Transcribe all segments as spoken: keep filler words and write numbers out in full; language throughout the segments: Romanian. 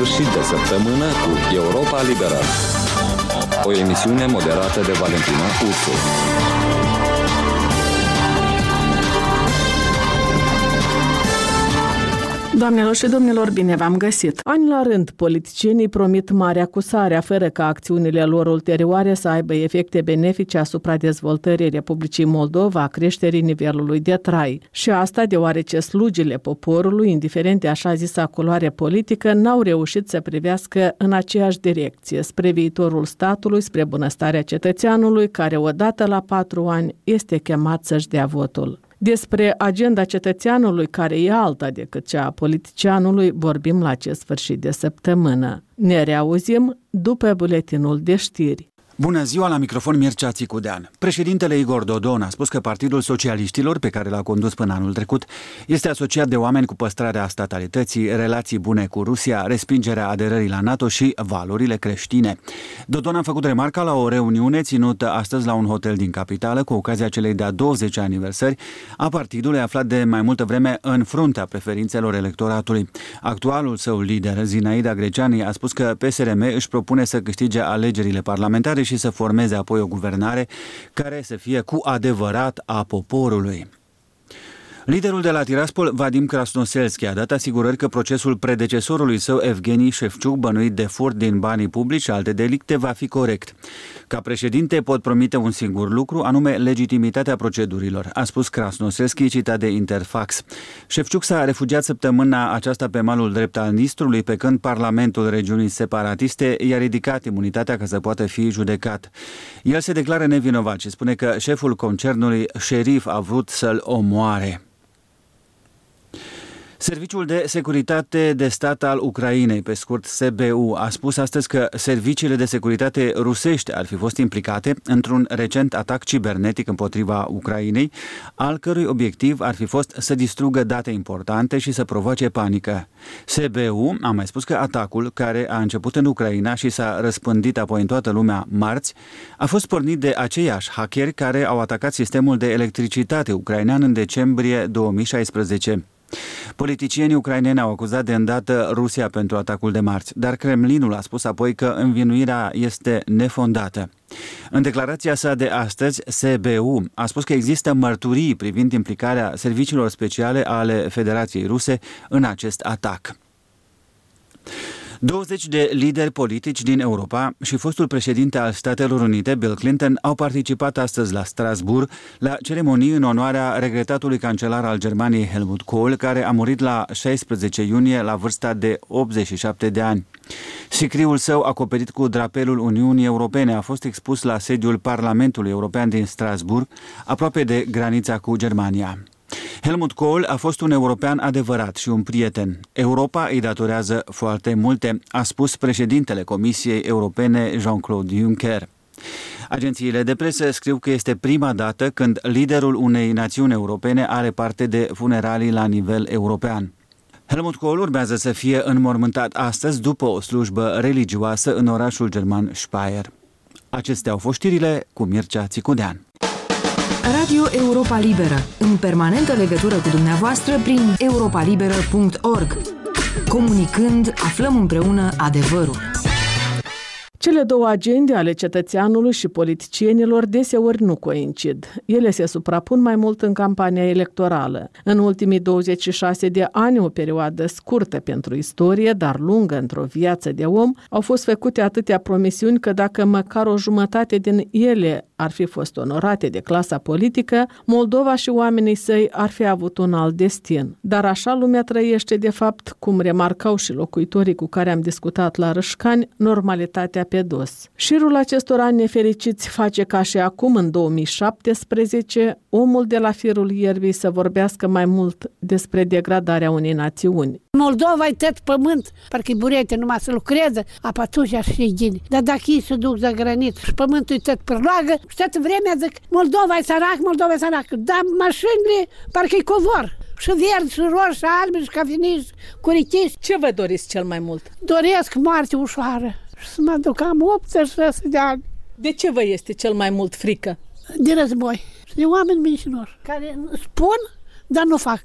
sfârșit de săptămână cu Europa Liberă. O emisiune moderată de Valentina Ursu. Doamnelor și domnilor, bine v-am găsit! Ani la rând, politicienii promit mari acusarea, fără ca acțiunile lor ulterioare să aibă efecte benefice asupra dezvoltării Republicii Moldova, a creșterii nivelului de trai. Și asta deoarece slugile poporului, indiferent de așa zisa culoare politică, n-au reușit să privească în aceeași direcție, spre viitorul statului, spre bunăstarea cetățeanului, care odată la patru ani este chemat să-și dea votul. Despre agenda cetățeanului, care e alta decât cea a politicianului, vorbim la acest sfârșit de săptămână. Ne reauzim după buletinul de știri. Bună ziua, la microfon Mircea Țicudean. Președintele Igor Dodon a spus că Partidul Socialiștilor, pe care l-a condus până anul trecut, este asociat de oameni cu păstrarea statalității, relații bune cu Rusia, respingerea aderării la NATO și valorile creștine. Dodon a făcut remarca la o reuniune ținută astăzi la un hotel din capitală cu ocazia celei de-a douăzecea aniversări a partidului, aflat de mai multă vreme în fruntea preferințelor electoratului. Actualul său lider, Zinaida Greceani, a spus că P S R M își propune să câștige alegerile parlamentare și să formeze apoi o guvernare care să fie cu adevărat a poporului. Liderul de la Tiraspol, Vadim Krasnoselski, a dat asigurări că procesul predecesorului său, Evgeni Șefciuc, bănuit de furt din banii publici și alte delicte, va fi corect. Ca președinte pot promite un singur lucru, anume legitimitatea procedurilor, a spus Krasnoselski, citat de Interfax. Șefciuc s-a refugiat săptămâna aceasta pe malul drept al Nistrului, pe când Parlamentul regiunii separatiste i-a ridicat imunitatea ca să poată fi judecat. El se declară nevinovat și spune că șeful concernului Șerif a vrut să-l omoare. Serviciul de Securitate de Stat al Ucrainei, pe scurt S B U, a spus astăzi că serviciile de securitate rusești ar fi fost implicate într-un recent atac cibernetic împotriva Ucrainei, al cărui obiectiv ar fi fost să distrugă date importante și să provoace panică. S B U a mai spus că atacul, care a început în Ucraina și s-a răspândit apoi în toată lumea marți, a fost pornit de aceiași hackeri care au atacat sistemul de electricitate ucrainean în decembrie două mii șaisprezece. Politicienii ucraineni au acuzat de îndată Rusia pentru atacul de marți, dar Kremlinul a spus apoi că învinuirea este nefondată. În declarația sa de astăzi, S B U a spus că există mărturii privind implicarea serviciilor speciale ale Federației Ruse în acest atac. douăzeci de lideri politici din Europa și fostul președinte al Statelor Unite, Bill Clinton, au participat astăzi la Strasbourg la ceremonii în onoarea regretatului cancelar al Germaniei Helmut Kohl, care a murit la șaisprezece iunie la vârsta de optzeci și șapte de ani. Sicriul său, acoperit cu drapelul Uniunii Europene, a fost expus la sediul Parlamentului European din Strasbourg, aproape de granița cu Germania. Helmut Kohl a fost un european adevărat și un prieten. Europa îi datorează foarte multe, a spus președintele Comisiei Europene Jean-Claude Juncker. Agențiile de presă scriu că este prima dată când liderul unei națiuni europene are parte de funeralii la nivel european. Helmut Kohl urmează să fie înmormântat astăzi după o slujbă religioasă în orașul german Speyer. Acestea au fost știrile cu Mircea Țicudean. Radio Europa Liberă, în permanentă legătură cu dumneavoastră prin europa liberă punct org. Comunicând, aflăm împreună adevărul. Cele două agende ale cetățeanului și politicienilor deseori nu coincid. Ele se suprapun mai mult în campania electorală. În ultimii douăzeci și șase de ani, o perioadă scurtă pentru istorie, dar lungă într-o viață de om, au fost făcute atâtea promisiuni că dacă măcar o jumătate din ele ar fi fost onorate de clasa politică, Moldova și oamenii săi ar fi avut un alt destin. Dar așa lumea trăiește de fapt, cum remarcau și locuitorii cu care am discutat la Râșcani, normalitatea pe dos. Șirul acestor ani nefericiți face ca și acum, în două mii șaptesprezece, omul de la firul ierbii să vorbească mai mult despre degradarea unei națiuni. Moldova e tot pământ, parcă-i burete numai să lucreze, apă atunci ar fi gine. Dar dacă ei se duc de graniță și pământul e tot pârloagă, și toată vremea zic, Moldova e sărac, Moldova e sărac, dar mașinile parcă-i covor. Și verzi, și roșii, și albi, și cafeniști, curichiști. Ce vă doriți cel mai mult? Doresc moarte ușoară și să mă duc, am optzeci și șase de ani. De ce vă este cel mai mult frică? De război și de oameni mincinoși, care spun, dar nu fac.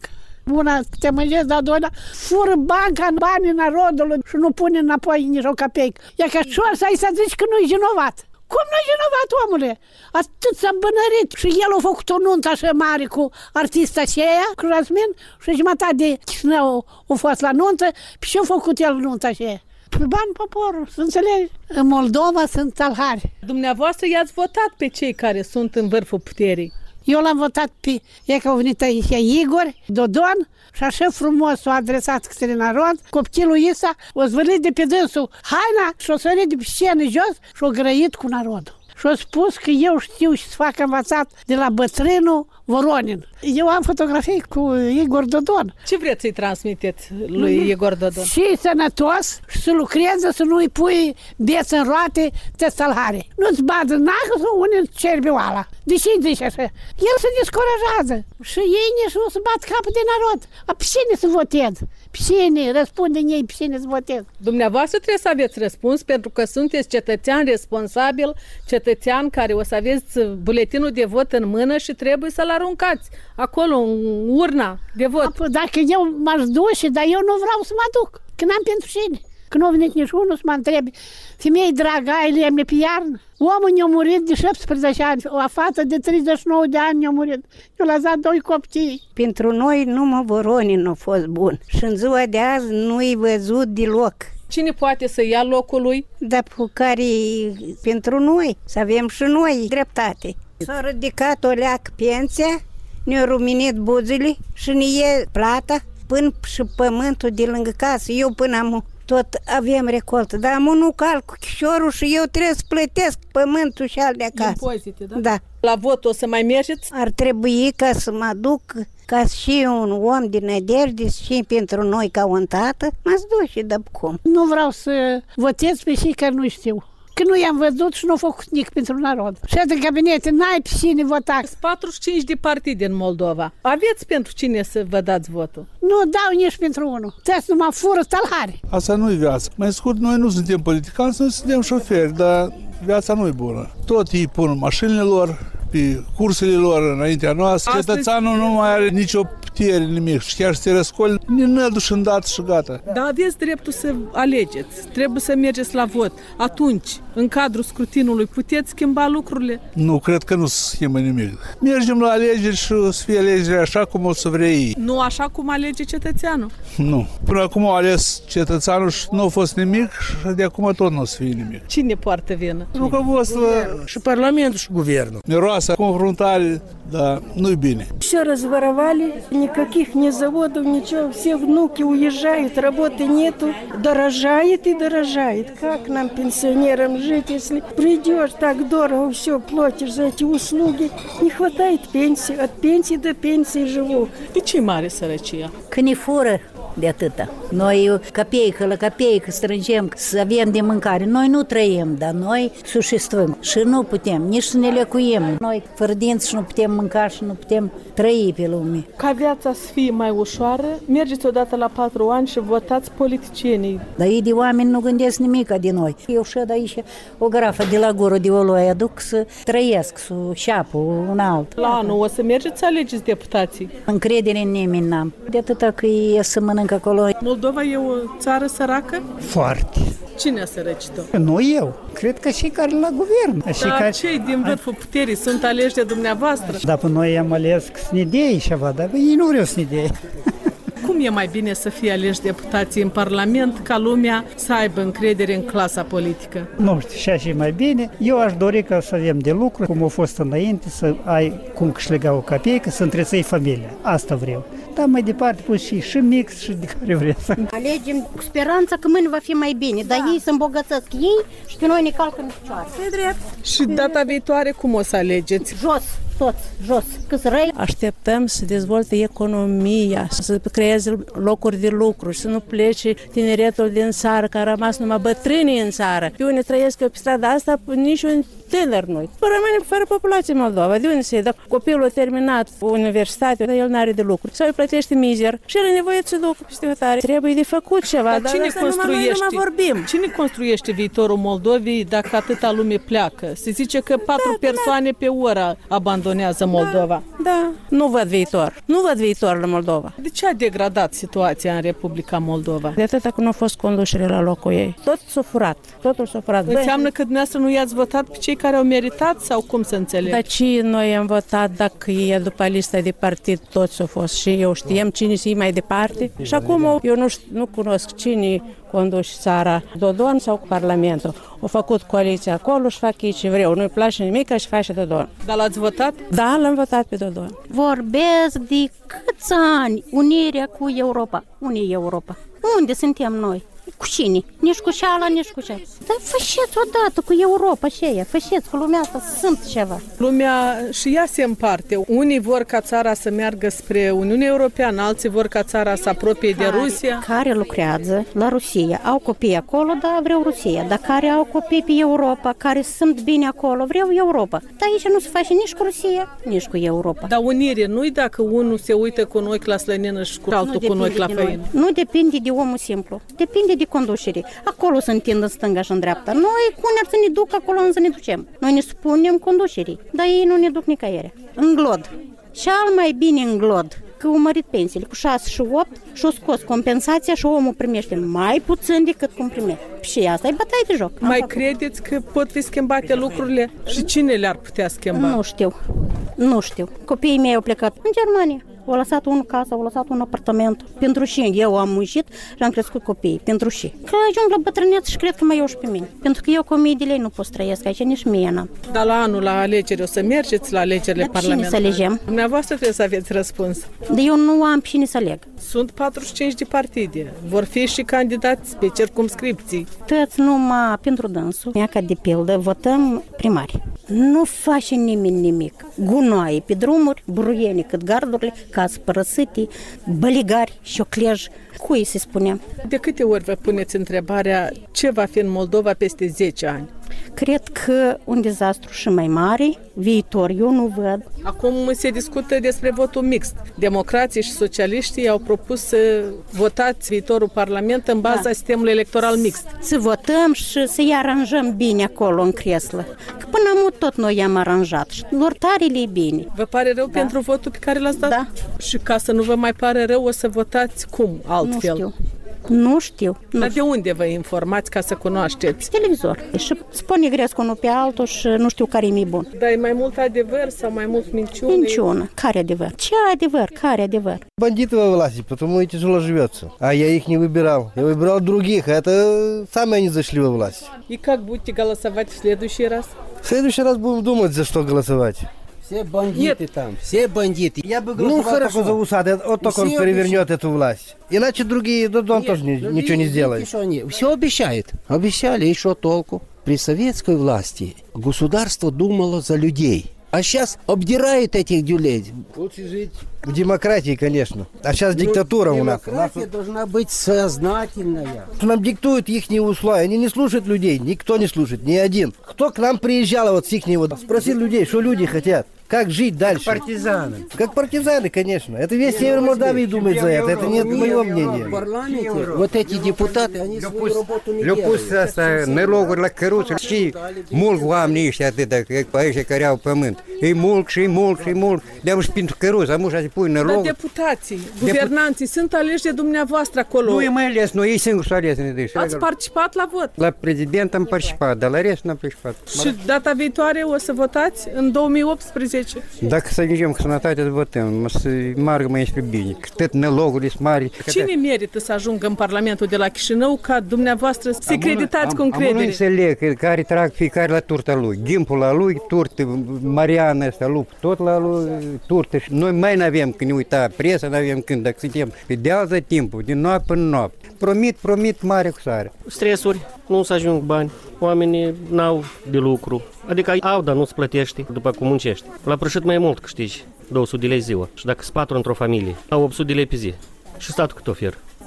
Una te mânjezi, dar doilea fură banca în banii narodului și nu pune înapoi nici o capeică. E ca șor să-i să zici că nu-i vinovat. Cum nu-i vinovat, omule? Atât s-a îmbănărit. Și el a făcut o nuntă așa mare cu artista aceea, cu Rasmin, și jumătate de Chișinău a fost la nuntă, și ce a făcut el nuntă aceea? Pe bani poporul, să înțelegi? În Moldova sunt talhari. Dumneavoastră i-ați votat pe cei care sunt în vârful puterii. Eu l-am votat pe, e că a venit aici Igor Dodon și așa frumos s-a adresat către narod, copilul Isa o zvârlit de pe dânsul haina și o sărit de pe scenă jos și o grăit cu narodul. Și a spus că eu știu și să fac învățat de la bătrânul Voronin. Eu am fotografii cu Igor Dodon. Ce vreți să-i transmiteți lui mm-hmm. Igor Dodon? Și sănătos și să lucreze, să nu-i pui beț în roate testalhare. Nu-ți badă nacă sau unii cerbi oala. De ce îi zici așa? El se descurajează și ei nici nu se bat capul de narod. A pe cine să votez? Pe cine? Răspunde ei pe cine să votez. Dumneavoastră trebuie să aveți răspuns pentru că sunteți cetățean responsabil, cetățean care o să aveți buletinul de vot în mână și trebuie să-l aruncați acolo, în urna de vot. Apoi, dacă eu m-aș duce, dar eu nu vreau să mă duc, că n-am pentru cine. Că nu a venit nici unul să mă întrebe, femei dragă, ai lemne pe iarnă? Omul ne-a murit de șaptesprezece ani, o fată de treizeci și nouă de ani ne-a murit. Eu l-a dat doi copii. Pentru noi numai Voronin nu a fost bun și în ziua de azi nu-i văzut deloc. Cine poate să ia locul lui? Dar cu care pentru noi, să avem și noi dreptate. S-a ridicat o leac pensia, ne-a ruminit buzele și ne e plata până și pământul de lângă casă. Eu până am tot avem recoltă, dar am nu calc cu chișorul și eu trebuie să plătesc pământul și al de acasă. Impozite, da? Da. La vot o să mai mergeți? Ar trebui ca să mă duc ca și un om din nădejde și pentru noi ca un tată, m-ați dus și de cum. Nu vreau să votez pe cei care nu știu. Că nu i-am văzut și nu au făcut nic pentru narod. Și în cabinete n-ai pe cine vota. Sunt patruzeci și cinci de partide în Moldova. Aveți pentru cine să vă dați votul? Nu dau nici pentru unul. Trebuie să mă fură talhari. Asta nu-i viața. Mai scurt, noi nu suntem politicani, noi suntem șoferi, dar viața nu-i bună. Tot ei pun mașinile lor pe cursele lor înaintea noastră. Astăzi... Cetățeanul nu mai are nicio putere, nimic. Și chiar să te răscoli, ne și îndată și gata. Dar aveți dreptul să alegeți. Trebuie să mergeți la vot. Atunci, în cadrul scrutinului, puteți schimba lucrurile? Nu, cred că nu se schimbă nimic. Mergem la alegeri și o să fie alegeri așa cum o să vrea ei. Nu așa cum alege cetățeanul? Nu. Până acum a ales cetățeanul și nu a fost nimic și de acum tot nu o să fie nimic. Cine poartă vină? Nu că a fost și Parlamentul și Guvernul. Miroasa confruntare, dar nu-i bine. Все разворовали, никаких ни заводов, ничего, все внуки уезжают, работы нету, дорожает и дорожает. Как нам, пенсионерам, жить, если придешь, так дорого все платишь за эти услуги, не хватает пенсии, от пенсии до пенсии живу. De ce mare sărăcia? Că ne fură de atâta. Noi capeică la capeică strângem să avem de mâncare. Noi nu trăim, dar noi sușestvăm și nu putem nici să ne lecuim. Noi fără dinți și nu putem mânca și nu putem trăi pe lume. Ca viața să fie mai ușoară, mergeți odată la patru ani și votați politicienii. Dar ei de oameni nu gândesc nimic de noi. Eu șed aici o grafă de la gură de oloi aduc să trăiesc, să șapă un alt. La anul o să mergeți să alegeți deputații? Încredere în nimeni n-am. De atâta că e să mănânc acolo. Moldova e o țară săracă? Foarte. Cine a sărăcit-o? Nu eu. Cred că și care la guvern. Și dar care... cei din vârful puterii sunt aleși de dumneavoastră? Da, pe noi am ales să ne dea ceva, dar ei nu vreau să ne dea. Cum e mai bine să fie aleși deputații în Parlament ca lumea să aibă încredere în clasa politică? Nu știu, și așa e mai bine. Eu aș dori ca să avem de lucru, cum a fost înainte, să ai cum câștiga o capeică, să întreței familia. Asta vreau. Dar mai departe pus și, și mix și de care vreau să... Alegem cu speranța că mâine va fi mai bine, dar ei se îmbogățesc ei și pe noi ne calcă în picioare. E drept. Și data viitoare cum o să alegeți? Jos, toți, jos, câți răi. Așteptăm să dezvolte economia, să creeze locuri de lucru, să nu plece tineretul din țară, că a rămas numai bătrânii în țară. Pe unii trăiesc pe strada asta, niciun tânări noi. Rămânem fără populație Moldova. De unde să-i? Dacă copilul a terminat universitatea, dar el n-are de lucru. Sau îi plătește mizer și el e nevoit să ducă peste hotare. Trebuie de făcut ceva. Dar, dar cine construiește? Numai vorbim. Cine construiește viitorul Moldovei dacă atâta lume pleacă? Se zice că patru da, persoane da. pe oră abandonează Moldova. Da, da, nu văd viitor. Nu văd viitor la Moldova. De ce a degradat situația în Republica Moldova? De atâta că nu a fost conducere la locul ei. Tot s-a furat. Totul s-a furat. Înseamnă că dumneavoastră nu i-ați votat pe cei care au meritat sau cum să înțeleg? Dar ce noi am votat dacă e după lista de partid toți au fost și eu știam cine să-i mai departe. Și acum eu nu, știu, nu cunosc cine conduce țara, Dodon sau Parlamentul. Au făcut coaliția acolo și fac ei ce vreau. Nu-i place nimic și face Dodon. Dar l-ați votat? Da, l-am votat pe Dodon. Vorbesc de câți ani unirea cu Europa. Unde e Europa? Unde suntem noi? Cu cine? Nici cu ceala, nici cu ceala. Dar făceți odată cu Europa și aia, făceți cu lumea asta, sunt ceva. Lumea și ea se împarte. Unii vor ca țara să meargă spre Uniunea Europeană, alții vor ca țara să apropie care, de Rusia. Care lucrează la Rusia, au copii acolo, da, vreau Rusia. Dar care au copii pe Europa, care sunt bine acolo, vreau Europa. Dar aici nu se face nici cu Rusia, nici cu Europa. Dar unire nu-i dacă unul se uită cu noi la slănină și cu altul cu noi la făină. Nu depinde de omul simplu, depinde de conducere. Acolo se întind în stânga și în dreapta. Noi cum ar să ne duc acolo să ne ducem? Noi ne spunem conducerii, dar ei nu ne duc nicăieri. În glod. Cel mai bine în glod. Că au mărit pensiile cu șase și opt și-au scos compensația și omul primește mai puțin decât cum primește. Și asta e bătaie de joc. Mai credeți că pot fi schimbate lucrurile? Și cine le-ar putea schimba? Nu știu. Nu știu. Copiii mei au plecat în Germania. Au lăsat unul casa, au lăsat un apartament. Pentru și eu am muncit și am crescut copiii. Pentru și. Că ajung la bătrânețe și cred că mai iau și pe mine. Pentru că eu cu o mie de lei nu pot să trăiesc aici, nici mie n-am. Dar la anul, la alegeri, o să mergeți la alegerile parlamentare? Cine să alegem? Dumneavoastră trebuie să aveți răspuns. Dar eu nu am cine să aleg. Sunt patruzeci și cinci de partide. Vor fi și candidați pe circumscripții. Toți numai pentru dânsul. Mea ca de pildă, votăm primari. Nu face nimeni nimic. Gunoaie pe drumuri, buruieni cât gardurile, case părăsite, băligari, șoclej. Cui se spunea? De câte ori vă puneți întrebarea ce va fi în Moldova peste zece ani? Cred că un dezastru și mai mare, viitor eu nu văd. Acum se discută despre votul mixt. Democrații și socialiștii au propus să votați viitorul Parlament în baza da. sistemului electoral mixt. Să votăm și să-i aranjăm bine acolo în creslă. Că până mult tot noi i-am aranjat și lor tare le bine. Vă pare rău da. pentru votul pe care l-ați dat? Da. Și ca să nu vă mai pare rău, o să votați cum? Altfel? Nu știu. Nu știu. Nu Dar știu. de unde vă informați ca să cunoașteți? Televizor. Și spune gresc unul pe altul și nu știu care e mai bun. Dar e mai mult adevăr sau mai mult minciună? Minciună. Care adevăр? Ce adevăр? Care adevăr? Бандиты во власти, потому и тяжело живется. А я их не выбирал. Я выбирал других. Это сами они зашли во власть. И как будете голосовать в следующий раз? В следующий раз будем думать, за что голосовать. Все бандиты Нет. там, все бандиты. Я бы голосовал ну, только за Усада, вот только он перевернет эту власть. Иначе другие, да, он Нет, тоже другие, ничего не сделает. Что они, все обещают. Обещали, и что толку? При советской власти государство думало за людей. А сейчас обдирают этих людей. Лучше жить в демократии, конечно. А сейчас ну, диктатура у нас. Демократия должна быть сознательная. Нам диктуют их условия. Они не слушают людей. Никто не слушает, ни один. Кто к нам приезжал вот с их него, спросил людей, что люди хотят. Как жить дальше? Как партизаны. Как партизаны, конечно. Это весь Север Молдавии думает за это. Это нет моего мнения. В парламенте вот эти депутаты, они свою работу не делают. Le-au pus asta năroguri la căruță și mulg oamenii ăștia atâta, pe ăștia care au pământ. E mulg și mulg și mulg. De-am și pentru căruță, am ușa să pui năroguri. Dar deputații, guvernanții, sunt aleși de dumneavoastră acolo. Nu e mai ales, noi ei singuri s-au ales. Ați participat la vot? La prezident am participat, dar la rest n-am participat. Și data viitoare o să votați în două mii optsprezece? Dacă să ajungem cu sănătate, să votăm, să margă mai spre bine, că tot nălogurile sunt mari. Cine merită să ajungă în Parlamentul de la Chișinău ca dumneavoastră să creditați cu încredere? Am nu înțeleg care trag fiecare la turta lui, ghimpul la lui, turtă, Mariana asta, lup, tot la lui, turtă. Și noi mai n-avem când ne uita presa, n-avem când, dacă suntem pe dealță timpul, din noapte până noapte. Promit, promit mare cu sare. Stresuri, nu să ajung bani, oamenii n-au de lucru. Adică au, dar nu-ți plătești după cum muncești. La prășit mai mult câștigi, două sute de lei ziua. Și dacă sunt patru într-o familie, au opt sute de lei pe zi. Și statul cât oferă?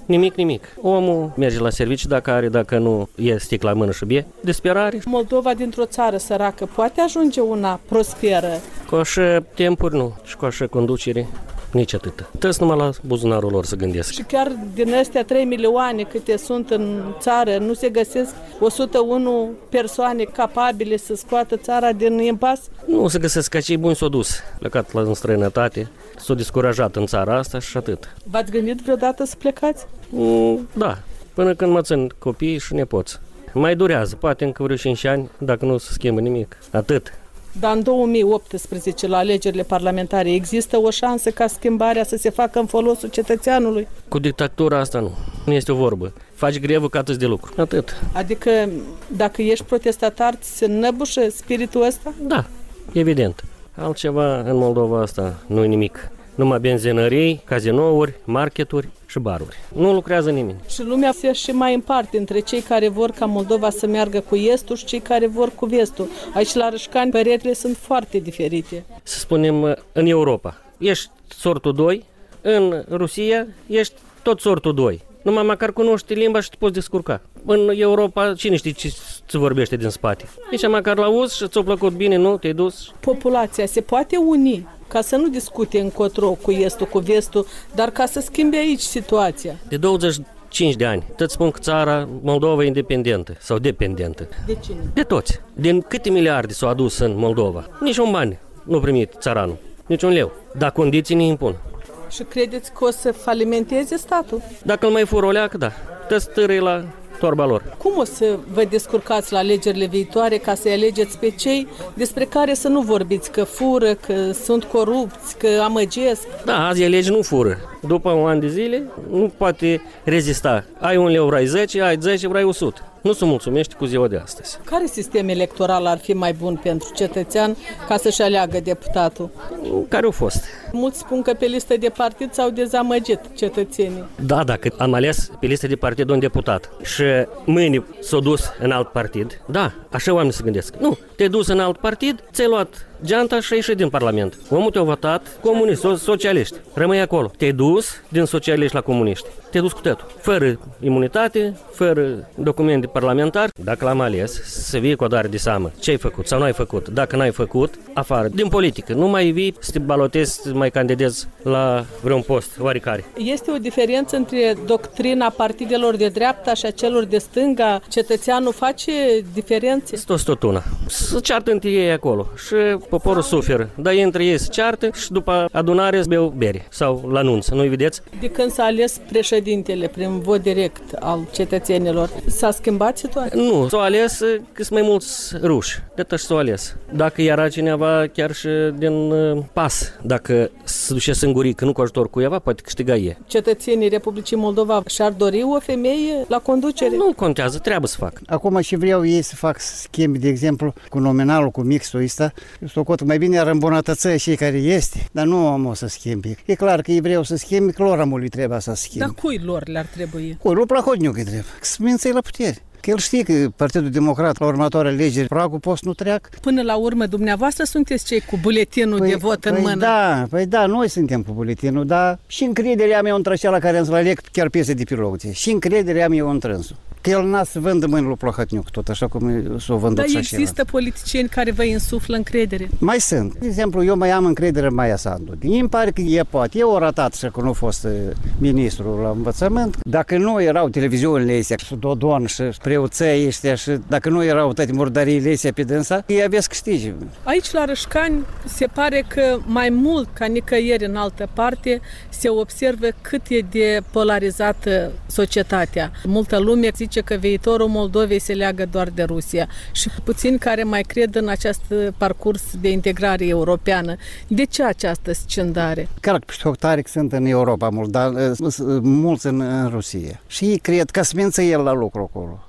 Nimic, nimic. Omul merge la serviciu dacă are, dacă nu e sticla în mână și bie. Disperare. Moldova dintr-o țară săracă poate ajunge una prosperă? Cu așa timpuri nu și cu așa conducere nici atât. Tăți numai la buzunarul lor să gândesc. Și chiar din astea trei milioane câte sunt în țară, nu se găsesc o sută unu persoane capabile să scoată țara din impas? Nu se găsesc, ca cei buni s-au dus, plecat la în străinătate, s-au descurajat în țara asta și atât. V-ați gândit vreodată să plecați? Mm, da, până când mă țin copiii și nepoți. Mai durează, poate încă vreo cinci ani, dacă nu se schimbă nimic. Atât. Dar în două mii optsprezece, la alegerile parlamentare, există o șansă ca schimbarea să se facă în folosul cetățeanului? Cu dictatura asta nu. Nu este o vorbă. Faci grevă ca atâți de lucru. Atât. Adică dacă ești protestatar, ți se înăbușă spiritul ăsta? Da, evident. Altceva în Moldova asta nu e nimic. Numai benzinării, cazinouri, marketuri și baruri. Nu lucrează nimeni. Și lumea se și mai împarte între cei care vor ca Moldova să meargă cu estul și cei care vor cu vestul. Aici la Rășcani părerile sunt foarte diferite. Să spunem, în Europa ești sortul doi, în Rusia ești tot sortul doi. Numai măcar cunoști limba și te poți descurca. În Europa, cine știe ce se vorbește din spate? Deci măcar la auzi și ți-a plăcut bine, nu? Te-ai dus? Populația se poate uni ca să nu discute încotro cu estul, cu vestul, dar ca să schimbe aici situația. De douăzeci și cinci de ani, tot spun că țara Moldova e independentă sau dependentă. De cine? De toți. Din câte miliarde s-au adus în Moldova? Nici un bani nu a primit țaranul, nici un leu. Dar condiții ne impun. Și credeți că o să falimenteze statul? Dacă îl mai fură o leacă, da. Tăți târâi la torba lor. Cum o să vă descurcați la alegerile viitoare ca să-i alegeți pe cei despre care să nu vorbiți că fură, că sunt corupți, că amăgesc? Da, azi elegi nu fură. După un an de zile nu poate rezista. Ai un leu, vrei zece, ai zece, vrei o sută. Nu se mulțumește cu ziua de astăzi. Care sistem electoral ar fi mai bun pentru cetățean ca să-și aleagă deputatul? Care au fost? Mulți spun că pe listă de partid s-au dezamăgit cetățenii. Da, dacă am ales pe listă de partid un deputat și mâine s-a dus în alt partid, da, așa oamenii se gândesc. Nu, te-ai dus în alt partid, ți-ai luat geanta și ai ieșit din Parlament. Omul te-a votat comuniști, socialiști. Rămâi acolo. Te-ai dus din socialiști la comuniști. Te-ai dus cu totul. Fără imunitate, fără documente parlamentare. Dacă l-am ales, să vii cu o dare de seamă. Ce ai făcut sau nu ai făcut. Dacă n-ai făcut, afară. Din politică. Nu mai vii să te balotezi, să mai candidezi la vreun post oarecare. Este o diferență între doctrina partidelor de dreapta și a celor de stânga? Cetățeanul face diferențe? Tot tot una. Să ceartă între ei acolo și poporul suferă. Dar între ei se ceartă și după adunare să beau bere sau la nunță. Nu-i vedeți? De când s-a ales președintele prin vot direct al cetățenilor, s-a schimbat situația? Nu, s-a ales că sunt mai mulți ruși. De atât s-a ales. Dacă era cineva chiar și din uh, pas, dacă se duce singuric, nu cu ajutor cuiva, poate câștiga ei. Cetățenii Republicii Moldova și-ar dori o femeie la conducere? Nu contează, trebuie să fac. Acum și vreau ei să fac schimbi, de exemplu, cu nominalul, cu mixul ăsta. Socot mai bine ar îmbunătăți cei care este, dar nu om o să schimbi. E clar că ei vreau să schimbi, că lor amului trebuie să schimbi. Dar cui lor le-ar trebui? Cui? Lui Plahodniuc îi trebuie. Să mință la putere. Că el știe că Partidul Democrat la următoarea alegeri pragul post nu treacă. Până la urmă, dumneavoastră sunteți cei cu buletinul păi, de vot păi în mână. Da, păi da, noi suntem cu buletinul, dar și încrederea mea între acela care îmi aleg chiar piese de piloție. Și încrederea mea între însul. Că el n-a să vândă mâini lui Plahotniuc, tot așa cum s-o vândut Dar și există așa. politicieni care vă insuflă încredere? Mai sunt. De exemplu, eu mai am încredere în Maia Sandu. Îmi pare că e poate. Eu o ratat și că nu a fost ministru la învățământ. Dacă nu erau televiziunile astea, și Dodon și preoței ăștia, și dacă nu erau toate murdăriile astea pe dânsa, ei aveți câștigi. Aici la Rășcani se pare că mai mult ca nicăieri în altă parte se observă cât e de polarizată societatea. Multă lume zice că viitorul Moldovei se leagă doar de Rusia și puțini care mai cred în acest parcurs de integrare europeană. De ce această scindare? Clar că tare sunt în Europa mult, dar mulți în, în Rusia. Și ei cred că smință el la lucru acolo.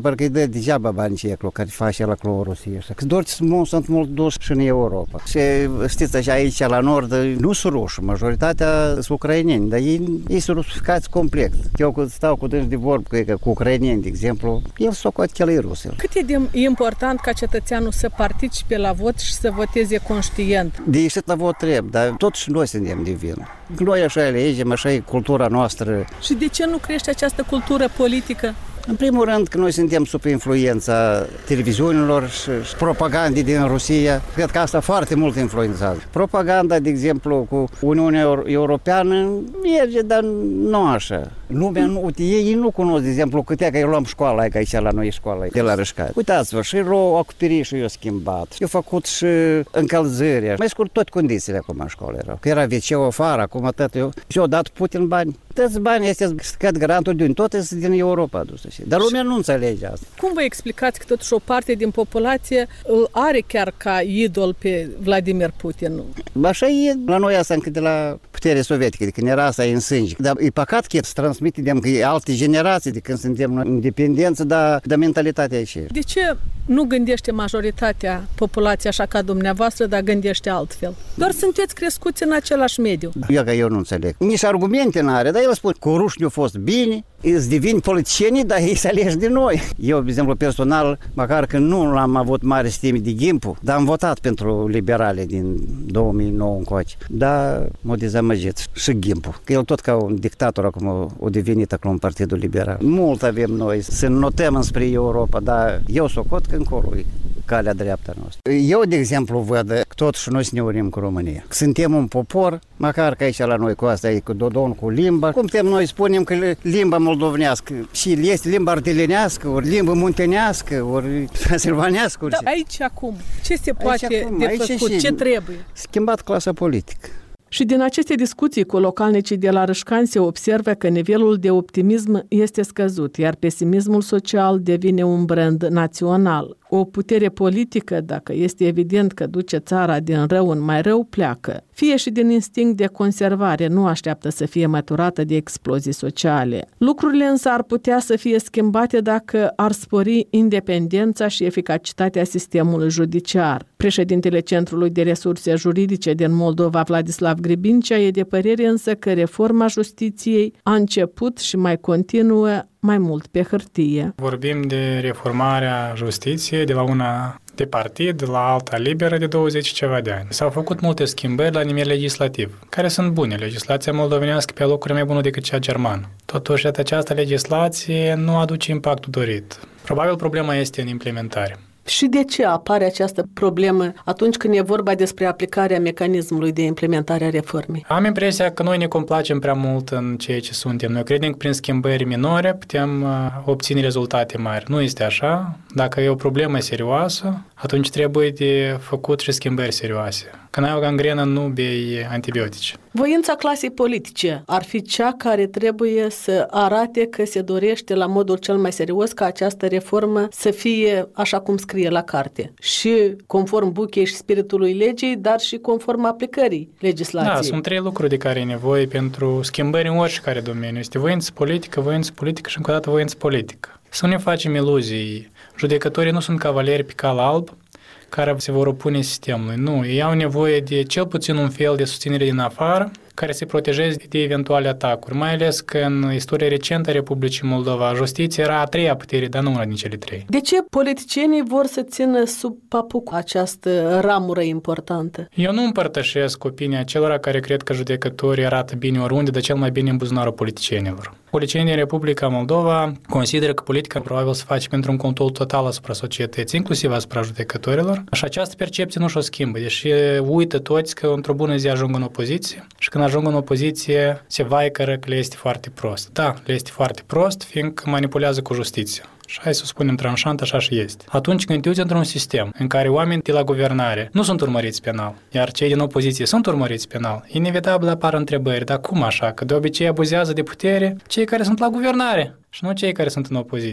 parcă îi dă degeaba bani ceclu care face la Rusia. Că doar sunt mult dus și în Europa. Și știți așa, aici la nord nu sunt ruși, majoritatea sunt ucraineni, dar ei, ei sunt rusificați complet. Eu când stau cu dânsi de vorbă cu, cu ucraineni, de exemplu, el socot că el e rus. Cât e de important ca cetățeanul să participe la vot și să voteze conștient? De ieșit la vot trebuie, dar totuși noi suntem de vină. Noi așa alegem, așa e cultura noastră. Și de ce nu crește această cultură politică? În primul rând că noi suntem sub influența televiziunilor și, și propagandei din Rusia. Cred că asta foarte mult influențează. Propaganda, de exemplu, cu Uniunea Europeană merge, dar nu așa. Lumea nu, uite, ei nu cunosc, de exemplu, câtea că eu luam școala, că aici la noi școala de la Rășcat. Uitați-vă, și ro acoperișul eu schimbat, eu făcut și încălzirea. Mai scurt, toate condițiile acum în școală erau. Că era ve ce afară, acum atât eu. Și eu dat Putin bani. Toți banii astea, scad grantul din tot, sunt din Europa adus. Dar lumea nu înțelege asta. Cum vă explicați că totuși o parte din populație îl are chiar ca idol pe Vladimir Putin? Așa e la noi asta încă de la puterea sovietică, de când era asta în sânge. Dar e păcat că se transmite de că e alte generații de când suntem în independență, dar de mentalitatea aceea. De ce nu gândește majoritatea populației așa ca dumneavoastră, dar gândește altfel? Doar sunteți crescuți în același mediu. Eu că eu nu înțeleg. Nici argumente n-are, dar el spune că rușii au fost bine, îți devin politicienii, dar ei se alegi de noi. Eu, de exemplu, personal, măcar că nu l-am avut mare stime de Gimpu, dar am votat pentru liberale din două mii nouă încoace. Dar m-a dezamăgit și Gimpu, că el tot ca un dictator acum a devenit acum în Partidul Liberal. Mult avem noi să notăm înspre Europa, dar eu socot că încolo e calea dreaptă noastră. Eu, de exemplu, văd că totuși noi să ne unim cu România. Suntem un popor, măcar că aici la noi cu asta e cu Dodon, cu limba. Cum putem noi spunem că limba moldovenească și este limba ardelenească, ori limba muntenească, ori transilvanească. Dar aici acum, ce se poate acum, de făcut? Ce trebuie? Schimbat clasa politică. Și din aceste discuții cu localnicii de la Râșcani se observă că nivelul de optimism este scăzut, iar pesimismul social devine un brand național. O putere politică, dacă este evident că duce țara din rău în mai rău, pleacă. Fie și din instinct de conservare, nu așteaptă să fie măturată de explozii sociale. Lucrurile însă ar putea să fie schimbate dacă ar spori independența și eficacitatea sistemului judiciar. Președintele Centrului de Resurse Juridice din Moldova, Vladislav Gribincea, e de părere însă că reforma justiției a început și mai continuă mai mult pe hârtie. Vorbim de reformarea justiției de la una de partid la alta liberă de douăzeci ceva de ani. S-au făcut multe schimbări la nivel legislativ, care sunt bune. Legislația moldovenească pe locuri mai bună decât cea germană. Totuși, această legislație nu aduce impactul dorit. Probabil problema este în implementare. Și de ce apare această problemă atunci când e vorba despre aplicarea mecanismului de implementare a reformei? Am impresia că noi ne complacem prea mult în ceea ce suntem. Noi credem că prin schimbări minore putem obține rezultate mari. Nu este așa. Dacă e o problemă serioasă, atunci trebuie de făcut și schimbări serioase. Când ai o gangrenă, nu bei antibiotice. Voința clasei politice ar fi cea care trebuie să arate că se dorește la modul cel mai serios ca această reformă să fie așa cum scrie la carte. Și conform buchei și spiritului legii, dar și conform aplicării legislației. Da, sunt trei lucruri de care e nevoie pentru schimbări în oricare domeniu. Este voință politică, voință politică și încă o dată voință politică. Să nu ne facem iluzii. Judecătorii nu sunt cavaleri pe cal alb care se vor opune sistemului. Nu, ei au nevoie de cel puțin un fel de susținere din afară care se protejeze de eventuale atacuri, mai ales că în istoria recentă a Republicii Moldova justiția era a treia putere, dar nu una din cele trei. De ce politicienii vor să țină sub papuc această ramură importantă? Eu nu împărtășesc opinia celor care cred că judecătorii arată bine oriunde, dar cel mai bine în buzunarul politicienilor. Politicienii din Republica Moldova consideră că politica probabil se face pentru un control total asupra societății, inclusiv asupra judecătorilor. Și această percepție nu și-o schimbă, deși uită toți că într-o bună zi ajung în opoziție și când ajung în opoziție se vaicără că le este foarte prost. Da, le este foarte prost, fiindcă manipulează cu justiția. Și hai să spunem tranșant, așa și este. Atunci când te uiți într-un sistem în care oamenii de la guvernare nu sunt urmăriți penal, iar cei din opoziție sunt urmăriți penal, inevitabil apar întrebări, dar cum așa? Că de obicei abuzează de putere cei care sunt la guvernare și nu cei care sunt în opoziție.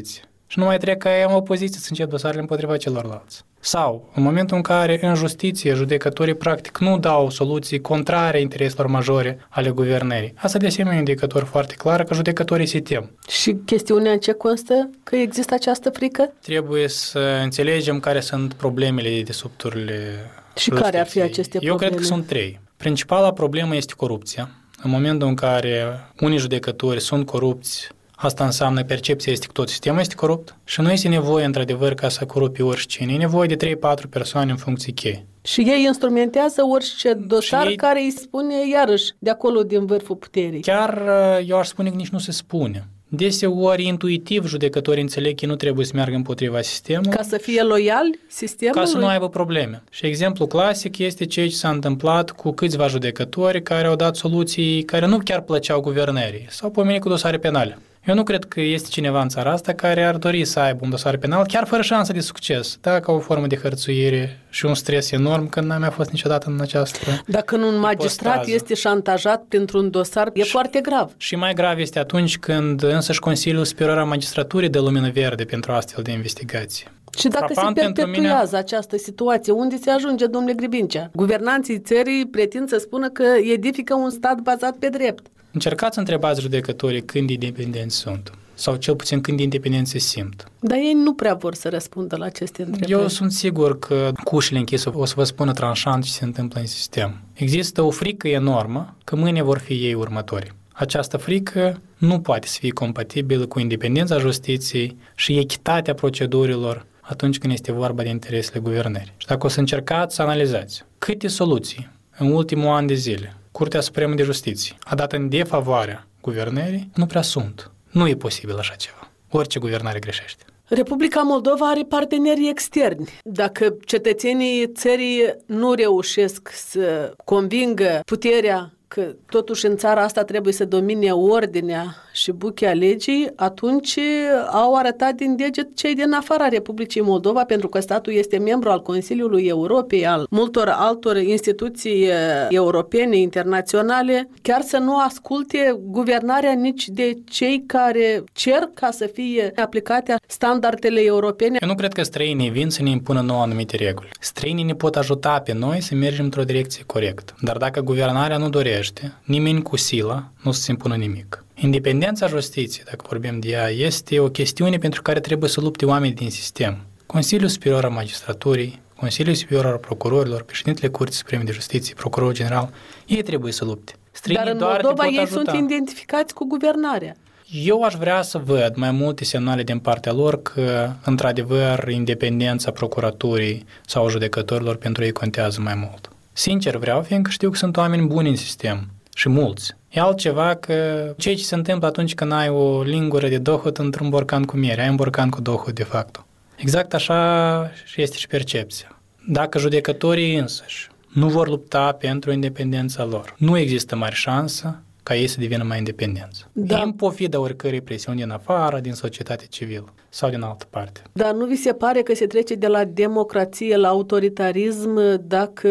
Și nu mai trebuie ca în opoziție să încep dosarele împotriva celorlalți. Sau, în momentul în care în justiție judecătorii practic nu dau soluții contrare intereselor majore ale guvernării. Asta de asemenea e un indicator foarte clar că judecătorii se tem. Și chestiunea în ce constă că există această frică? Trebuie să înțelegem care sunt problemele de desubturile Și care ar fi aceste probleme? Eu cred că sunt trei. Principala problemă este corupția. În momentul în care unii judecători sunt corupți, asta înseamnă percepția este că tot sistemul este corupt și nu este nevoie, într-adevăr, ca să corupi oricine. E nevoie de trei patru persoane în funcții cheie. Și ei instrumentează orice dosar ei... care îi spune, iarăși, de acolo, din vârful puterii. Chiar eu aș spune că nici nu se spune. Deseori, intuitiv, judecătorii înțeleg că nu trebuie să meargă împotriva sistemului. Ca să fie loiali sistemului? Ca să nu aibă probleme. Și exemplu clasic este ceea ce s-a întâmplat cu câțiva judecători care au dat soluții care nu chiar plăceau guvernării. S-au pomenit cu dosare penale. Eu nu cred că este cineva în țara asta care ar dori să aibă un dosar penal, chiar fără șansă de succes, da, ca o formă de hărțuire și un stres enorm, că n-am mai fost niciodată în această Dacă un magistrat ipostază. Este șantajat printr-un dosar, e și, foarte grav. Și mai grav este atunci când însăși Consiliul Superior al Magistraturii dă lumină verde pentru astfel de investigații. Și dacă Frapant se perpetuează mine... această situație, unde se ajunge, domnule Gribincea? Guvernanții țării pretind să spună că edifică un stat bazat pe drept. Încercați să întrebați judecătorii când independenți sunt, sau cel puțin când independenți se simt. Dar ei nu prea vor să răspundă la aceste întrebări. Eu sunt sigur că cu ușile închise o să vă spună tranșant ce se întâmplă în sistem. Există o frică enormă că mâine vor fi ei următori. Această frică nu poate să fie compatibilă cu independența justiției și echitatea procedurilor atunci când este vorba de interesele guvernării. Și dacă o să încercați să analizați câte soluții în ultimul an de zile Curtea Supremă de Justiție a dat în defavoarea guvernării, nu prea sunt. Nu e posibil așa ceva. Orice guvernare greșește. Republica Moldova are parteneri externi. Dacă cetățenii țării nu reușesc să convingă puterea că totuși în țara asta trebuie să domine ordinea și buchea legii, atunci au arătat din deget cei din afara Republicii Moldova, pentru că statul este membru al Consiliului Europei, al multor altor instituții europene, internaționale, chiar să nu asculte guvernarea nici de cei care cer ca să fie aplicate standardele europene. Eu nu cred că străinii vin să ne impună nouă anumite reguli. Străinii ne pot ajuta pe noi să mergem într-o direcție corectă. Dar dacă guvernarea nu dorește, nimeni cu silă nu se impună nimic. Independența justiției, dacă vorbim de ea, este o chestiune pentru care trebuie să lupte oamenii din sistem. Consiliul Superior al Magistraturii, Consiliul Superior al Procurorilor, președintele Curții Supreme de Justiție, procurorul general, ei trebuie să lupte. Străinii Dar în doar Moldova ei ajuta. Sunt identificați cu guvernarea. Eu aș vrea să văd mai multe semnale din partea lor că, într-adevăr, independența procuraturii sau judecătorilor pentru ei contează mai mult. Sincer vreau, fiindcă știu că sunt oameni buni în sistem și mulți. E altceva că ceea ce se întâmplă atunci când ai o lingură de dohot într-un borcan cu miere, ai un borcan cu dohot de fapt. Exact așa este și percepția. Dacă judecătorii însăși nu vor lupta pentru independența lor, nu există mare șansă ca ei să devină mai independenți. Da. În pofida oricărei presiuni din afară, din societate civilă sau din altă parte. Dar nu vi se pare că se trece de la democrație la autoritarism dacă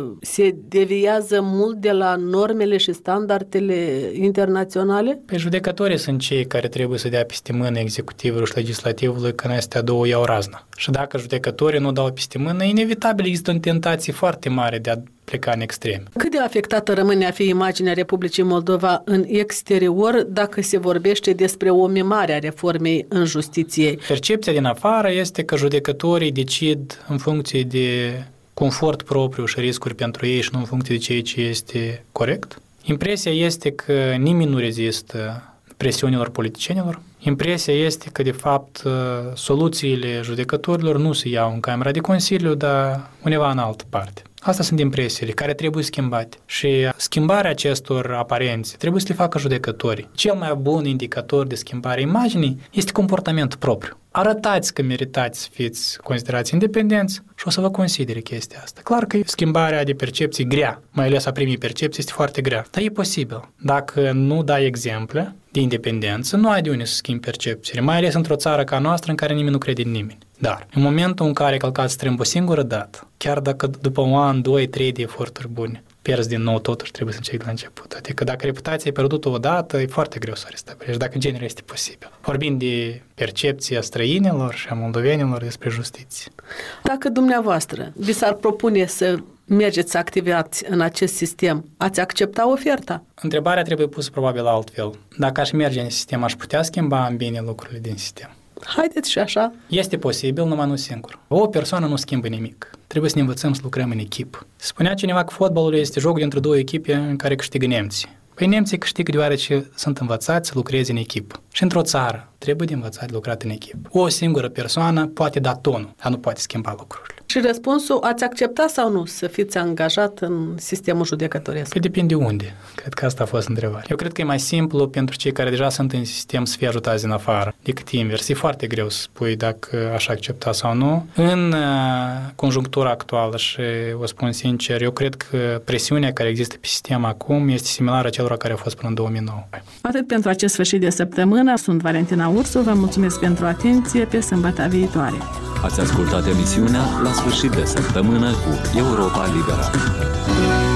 se deviază mult de la normele și standardele internaționale? Pe judecătorii sunt cei care trebuie să dea peste mână executivului și legislativului când astea două iau razna. Și dacă judecătorii nu dau peste mână, inevitabil există o tentație foarte mare de a pleca în extrem. Cât de afectată rămâne a fi imaginea Republicii Moldova în exterior dacă se vorbește despre o mimare a reformei în justiție? Percepția din afară este că judecătorii decid în funcție de confort propriu și riscuri pentru ei și nu în funcție de ceea ce este corect. Impresia este că nimeni nu rezistă presiunilor politicienilor. Impresia este că, de fapt, soluțiile judecătorilor nu se iau în Camera de Consiliu, dar undeva în altă parte. Astea sunt impresiile care trebuie schimbate. Și schimbarea acestor aparențe trebuie să le facă judecătorii. Cel mai bun indicator de schimbare imaginii este comportamentul propriu. Arătați că meritați să fiți considerați independenți și o să vă considere chestia asta. Clar că schimbarea de percepție grea, mai ales a primii percepții, este foarte grea. Dar e posibil. Dacă nu dai exemple de independență, nu ai de unde să schimbi percepțiile, mai ales într-o țară ca noastră în care nimeni nu crede în nimeni. Dar, în momentul în care călcați strâmb o singură dată, chiar dacă după un an, doi, trei de eforturi bune, pierzi din nou, totuși trebuie să începi de la început. Adică dacă reputația e pierdută odată, e foarte greu să o restabilești, dacă în genere este posibil. Vorbim de percepția străinilor și a moldovenilor despre justiție. Dacă dumneavoastră vi s-ar propune să mergeți să activați în acest sistem, ați accepta oferta? Întrebarea trebuie pusă probabil altfel. Dacă aș merge în sistem, aș putea schimba în bine lucrurile din sistem? Haideți și așa. Este posibil, numai nu singur. O persoană nu schimbă nimic. Trebuie să ne învățăm să lucrăm în echipă. Spunea cineva că fotbalul este jocul dintre două echipe în care câștigă nemții. Păi nemții câștigă deoarece sunt învățați să lucreze în echipă. Și într-o țară trebuie de învățat de lucrat în echipă. O singură persoană poate da tonul, dar nu poate schimba lucrurile. Și răspunsul, ați accepta sau nu să fiți angajat în sistemul judecătoresc? Păi depinde unde. Cred că asta a fost întrebarea. Eu cred că e mai simplu pentru cei care deja sunt în sistem să fie ajutați din afară decât invers. E foarte greu să spui dacă aș accepta sau nu. În conjunctura actuală, și o spun sincer, eu cred că presiunea care există pe sistem acum este similară celor care au fost până în două mii nouă. Atât pentru acest sfârșit de săptămână. Sunt Valentina Ursu, vă mulțumesc pentru atenție, pe sâmbătă viitoare. Ați ascultat emisiunea La sfârșit de săptămână cu Europa Liberă.